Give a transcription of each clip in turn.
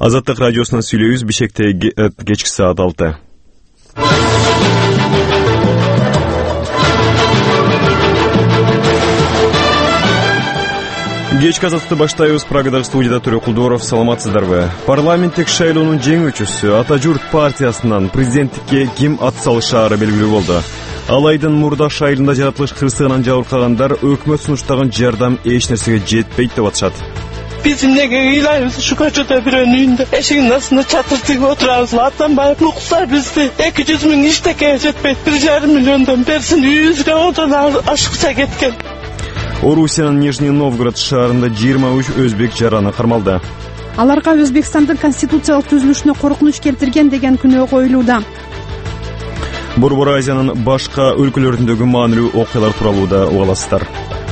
Азаттык радиосунан сүйлөйбүз. Бишкекте кечки саат 6. Кечки азаттыкты баштайбыз. Прагадагы студияда Төрө Кулдоров. Саламатсыздарбы? Парламенттик шайлоонун жеңүүчүсү Ата журт партиясынан президенттикке ким ат салышаары белгилүү болду. Алайдын мурдаш айылында жаратылыш кырсыгынан жабыркагандар өкмөт сунуштаган жардам эч нерсеге жетпейт деп атышат. Biz nege ilayız şu köşede bir önünde eşiğin астында çatır tigi oturabız. Atanbayıp muhtar bizdi. 200 ming işteke jetpeyt. 1,5 milyondan bersin 100 odan aşıkça ketken. Орусиянын Нижний Новгород шаарында 23 өзбек жараны кармалды. Аларга Өзбекстандын конституциялык түзүлүшүнө коркунуч келтирген деген күнөө коюлууда. Борбор Азиянын башка өлкөлөрүндөгү маанилүү окуялар тууралуу да угаласыздар.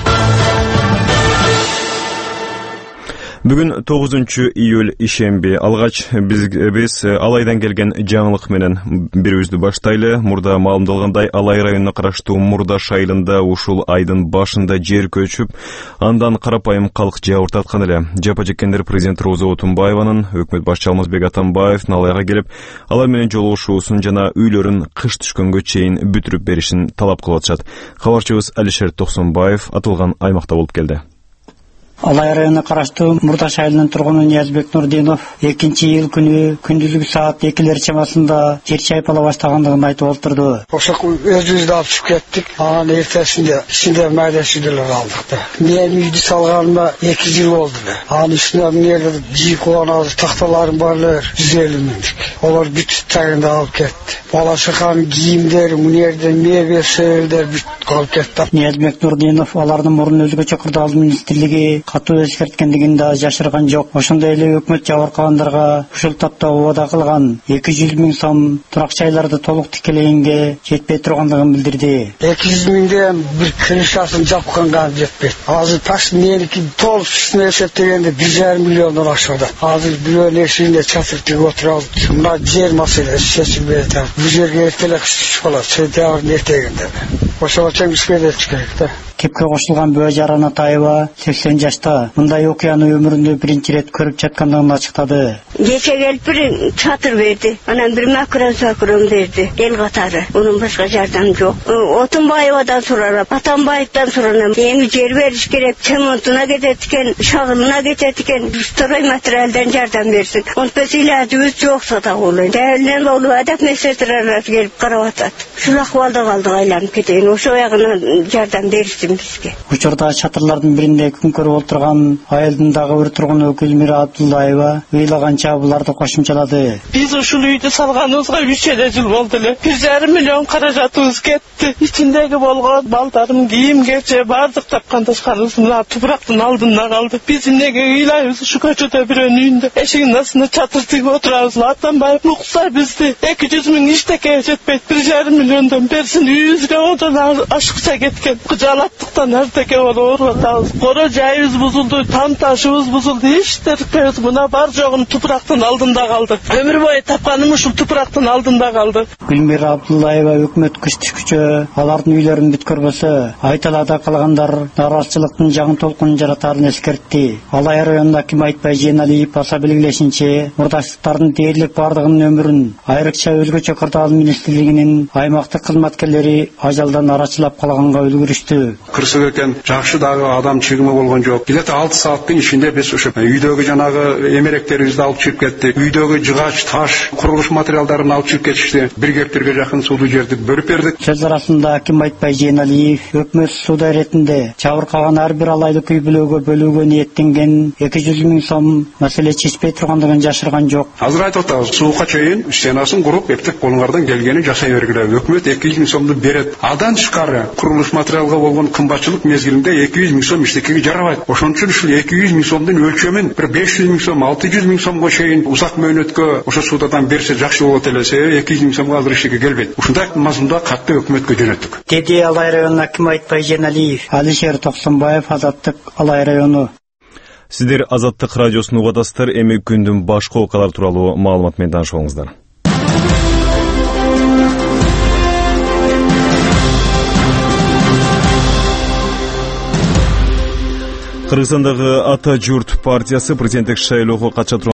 Бүгүн 9-июль ишемби. Алгач биз Алайдан келген жаңылык менен бирибизди баштайлы. Мурда маалымдалгандай, Алай районуна караштуу Мурдаш айылында ушул айдын башында жер көчүп, андан карапайым калк жабырт аткан эле. Жапа жеккендер президент Роза Отунбаеванын, өкмөт башчы Алмазбек Атамбаевдин Алайга келип, алар менен жолугушуусун жана үйлөрүн кыш түшкөнгө чейин бүтүрүп беришин талап кылып атышат. Кабарчыбыз Алишер Токсонбаев атылган аймакта болуп келди. Алай районуна караштуу Мурдаш айылынын тургуну Ниязбек Нурдинов 2-июль күнү күндүзгү саат 2 чамасында жер чайпала баштаганын айтып олтурду. Ошо өзүбүздү алып чыгып кеттик. Анан эртесинде ичинде майда шүйдөлөр алдык да. Мен үйдү салганыма 2 жыл болду да. Анын үстүнө эмнелер жийип койгонбуз, такталарым бар эле 150 миңдик. Олар бүт тагында алып кетти. Бала чаканын кийимдери, мунерден мебель, сөөлдөр бүт алып кетти. Ниязбек Нурдинов алардын мурун өзгөчө кырдаал министрлиги катуу эскерткендигин да жашырган жок. Ошондой эле өкмөт жабыркагандарга ушул тапта убада кылган 200 миң сом турак жайларды толук тикелегенге жетпей тургандыгын билдирди. 200 миңден бир крышасын жапканга жетпейт. Азыр таш меники толук эсептегенде 1,5 миллиондон ашыгды. Азыр бирөөнүн эшигинде чатыр тигип отурабыз. Мына жер маселеси чечилбей атат. Бул жерге эртелек түшүп калат. Сентябрдын эртегинде. Ошого чейин керек да. Кепке кошулган Бөө Жаран Атаева 80 жашта мындай окуяны өмүрүндө биринчи ирет көрүп жаткандыгын ачыктады. Кече келип бир чатыр берди. Анан бир макрон берди. Эл катары. Унун башка жардам жок. Отунбаевадан сурап, Атамбаевдан сурап, эми жер бериш керек. Чемонтуна кетет экен, шагылына кетет экен. Строй материалдан жардам берсин. Онтпес илажыбыз жокса да болот. Дәлден болуп адап месетралар келип карап атат. Ушул акыбалда калдык, айланып кетейин. Ошо ягына жардам беришsin. Учурда чатырлардын биринде күн көрүп отурган айылдындагы бир тургун Гүлмира Абдуллаева ыйлаганча буларды кошумчалады. Биз ушул үйдү салганыбызга 3 жыл болду эле. 1,5 миллион каражатыбыз кетти. Ичиндеги болгон балдарым, кийим кече бардык тапкандашканыбыз тупурактын алдында калды. Биз эмнеге ыйлайбыз ушу көчөдө бирөөнүн үйүндө эшигин астында чатыр тигип отурабыз. Атанбаев муксар бизди 200 миң иштеке жетпейт. 1,5 миллиондон берсин 100 одан ашыкча кеткен. Кыжалаттыктан артеке болуп атабыз. Кора жайыбыз бузулду, там ташыбыз бузулду. Иштерпебиз мына бар жогун тупурактын алдында калдык. Өмүр бою тапканым ушул тупурактын алдында калды. Гүлмира Абдуллаева өкмөт кыш түшкүчө алардын үйлөрүн бүткөрбөсө, айталада калгандар нараазычылыктын жаңы толкунун жаратарын эскертти. Алай районунда Ким Айтбай Жейналиев баса белгилешинче, мурдаштыктардын дээрлик бардыгынын өмүрүн айрыкча өзгөчө кырдаал министрлигинин аймактык кызматкерлери ажалдан арачылап калганга үлгүрүштү. Кырсык экен, жакшы дагы адам чыгымы болгон жок. Билет 6 сааттын ичинде биз ушу үйдөгү жанагы эмеректерибизди алып чыгып кеттик. Үйдөгү жыгач, таш, курулуш материалдарын алып чыгып кетишти. 1 гектарга жакын сууду жерди бөлүп бердик. Сөз арасында Ким Айтбай Жейналиев өкмөт суда иретинде жабыркаган ар бир алайлык үй бүлөгө бөлүүгө ниеттенген 200 миң сом маселе чечпей тургандыгын жашырган жок. Азыр айтып атабыз, сууга чейин стенасын куруп, эптеп колуңардан келгени жасай бергиле. Өкмөт 200 миң сомду берет. Адан тышкары курулуш материалга болгон кымбатчылык мезгилинде 200 миң сом иштекеге жарабайт. Ошон үчүн ушул 200 миң сомдун өлчөмүн 500 миң сом, 600 миң сомго чейин узак мөөнөткө ошо суудадан берсе жакшы болот эле. 200 миң сомго азыр иштекке келбейт. Ушундай мазмунда катты өкмөткө жөнөттүк. Деди Алай районуна Ким Айтбай Жейналиев, Алишер Токсонбаев, Азаттык, Алай району. Сиздер Азаттык радиосун угадасыздар. Эми күндүн башка окуялар тууралуу маалымат менен таанышыңыздар. Кыргызстандагы Ата журт партиясы президенттик шайлоого катышат